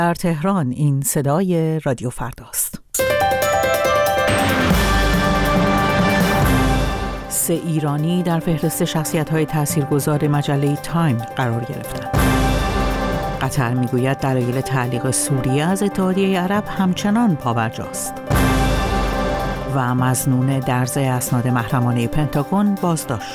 در تهران این صدای رادیو فرداست. 3 ایرانی در فهرست شخصیت‌های تاثیرگذار مجله تایم قرار گرفتند. قطر میگوید دلایل تعلیق سوریه از اتحادیه عرب همچنان پابرجاست. و مظنون درز اسناد محرمانه پنتاگون بازداشت.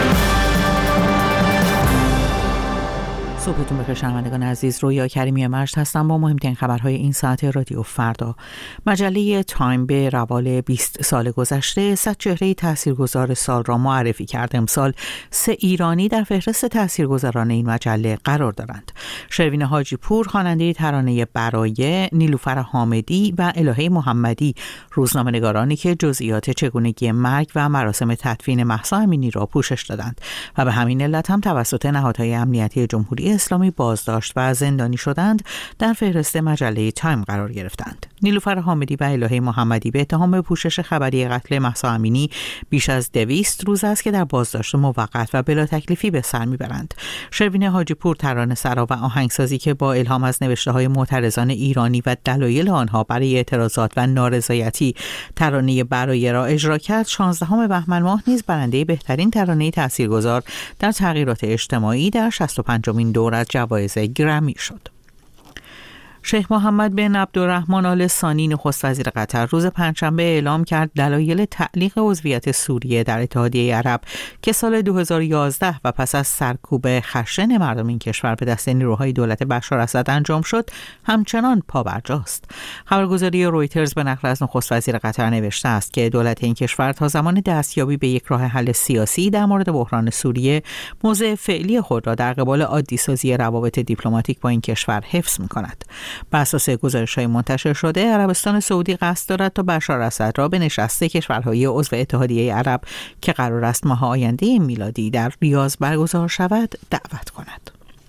صبحتون بخیر شنوندگان عزیز، رویا کریمی مجد هستم با مهمترین خبرهای این ساعت رادیو فردا. مجله تایم به روال 20 سال گذشته 100 چهره تاثیرگذار سال را معرفی کرد. امسال 3 ایرانی در فهرست تاثیرگذاران این مجله قرار دارند. شروین حاجی پور خواننده ترانه برای، نیلوفر حامدی و الهه محمدی روزنامه‌نگارانی که جزئیات چگونگی مرگ و مراسم تدفین مهسا امینی را پوشش دادند و به همین علت هم توسط نهادهای امنیتی جمهوری اسلامی بازداشت و زندانی شدند در فهرست مجله تایم قرار گرفتند. نیلوفر حامدی و الهه محمدی به اتهام پوشش خبری قتل مهسا امینی بیش از 200 روز است که در بازداشت موقت و بلا تکلیفی به سر میبرند. شروین حاجی پور ترانه‌سرا و آهنگسازی که با الهام از نوشته‌های معترضان ایرانی و دلایل آنها برای اعتراضات و نارضایتی ترانه برای را اجرا کرد، 16 بهمن ماه نیز برنده بهترین ترانه تاثیرگذار در تغییرات اجتماعی در 65مین دور از جوایز گرمی شد. شیخ محمد بن عبدالرحمن آل ثانی نخست وزیر قطر روز پنجشنبه اعلام کرد دلایل تعلیق عضویت سوریه در اتحادیه عرب که سال 2011 و پس از سرکوب خشن مردم این کشور به دست نیروهای دولت بشار اسد انجام شد همچنان پابرجاست. خبرگزاری رویترز به نقل از نخست وزیر قطر نوشته است که دولت این کشور تا زمان دستیابی به یک راه حل سیاسی در مورد بحران سوریه موضع فعلی خود را در قبال عادی‌سازی روابط دیپلماتیک با این کشور حفظ می‌کند. بر اساس گزارش‌های منتشر شده، عربستان سعودی قصد دارد تا بشار اسد را به نشست کشورهای عضو اتحادیه عرب که قرار است ماه آینده میلادی در ریاض برگزار شود دعوت کند.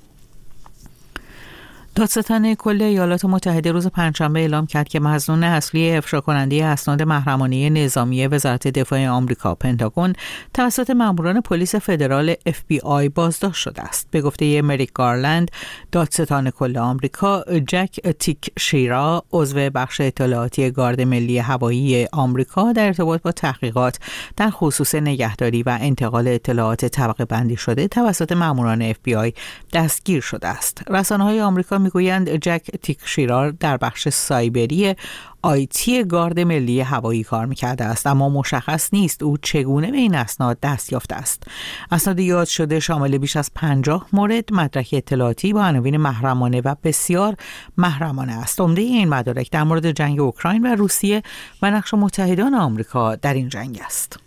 دادستان کل ایالات متحده روز پنجشنبه اعلام کرد که مظنون اصلی افشا کننده اسناد محرمانه نظامی وزارت دفاع آمریکا پنتاگون توسط ماموران پلیس فدرال FBI بازداشت شده است. به گفته مریک گارلند، دادستان کل آمریکا جک تیکشیرا عضو بخش اطلاعاتی گارد ملی هوایی آمریکا در ارتباط با تحقیقات در خصوص نگهداری و انتقال اطلاعات طبقه بندی شده توسط ماموران FBI دستگیر شده است. رسانه‌های آمریکا میگویند جک تیکشیرا در بخش سایبری آیتی گارد ملی هوایی کار میکرده است، اما مشخص نیست او چگونه به این اسناد دست یافته است. اسناد یاد شده شامل بیش از 50 مورد مدرک اطلاعاتی با عناوین محرمانه و بسیار محرمانه است. عمده این مدارک در مورد جنگ اوکراین و روسیه و نقش متحدان آمریکا در این جنگ است.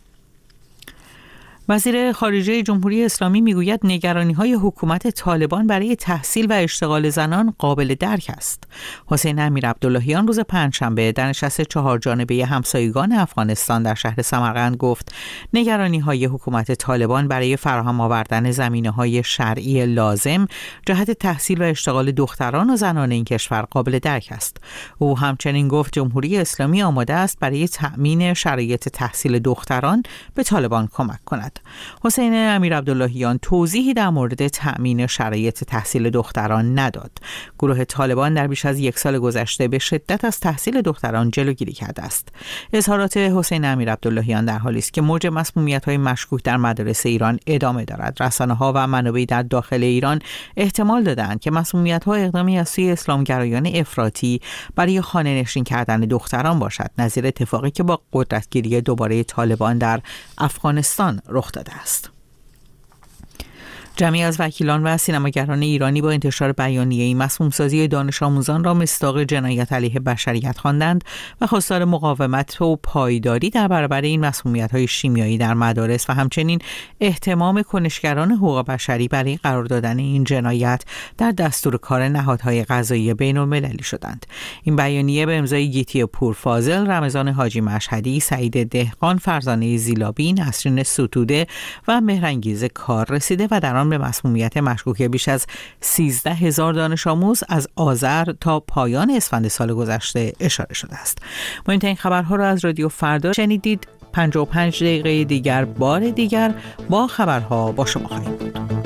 وزیر خارجه جمهوری اسلامی میگوید نگرانی‌های حکومت طالبان برای تحصیل و اشتغال زنان قابل درک است. حسین امیرعبداللهیان روز پنجشنبه در نشست 4 جانبه همسایگان افغانستان در شهر سمرقند گفت نگرانی‌های حکومت طالبان برای فراهم آوردن زمینه‌های شرعی لازم جهت تحصیل و اشتغال دختران و زنان این کشور قابل درک است. او همچنین گفت جمهوری اسلامی آماده است برای تأمین شرایط تحصیل دختران به طالبان کمک کند. حسین امیرعبداللهیان توضیحی در مورد تأمین شرایط تحصیل دختران نداد. گروه طالبان در بیش از 1 سال گذشته به شدت از تحصیل دختران جلوگیری کرده است. اظهارات حسین امیرعبداللهیان در حالی است که موج مسمومیت‌های مشکوک در مدارس ایران ادامه دارد. رسانه‌ها و منابعی در داخل ایران احتمال دادند که مسمومیت‌ها اقدامی از سوی اسلامگرایان افراطی برای خانه‌نشین کردن دختران باشد، نظیر اتفاقی که با قدرتگیری دوباره طالبان در افغانستان رخ داده است. جمعی از وکیلان و سینماگران ایرانی با انتشار بیانیه‌ای مسموم‌سازی دانش آموزان را مصداق جنایت علیه بشریت خواندند و خواستار مقاومت و پایداری در برابر این مسمومیت‌های شیمیایی در مدارس و همچنین اهتمام کنشگران حقوق بشری برای قرار دادن این جنایت در دستور کار نهادهای قضایی بین‌المللی شدند. این بیانیه به امضای گیتی پورفاضل، رمضان حاجی مشهدی، سعید دهقان، فرزانه زیلابی، نسرین ستوده و مهرانگیز کار رسیده و در آن به مسمومیت مشکوک بیش از 13,000 دانش آموز از آذر تا پایان اسفند سال گذشته اشاره شده است. مهمترین خبرها را از رادیو فردا شنیدید. 55 دقیقه دیگر بار دیگر با خبرها با شما خواهیم بود.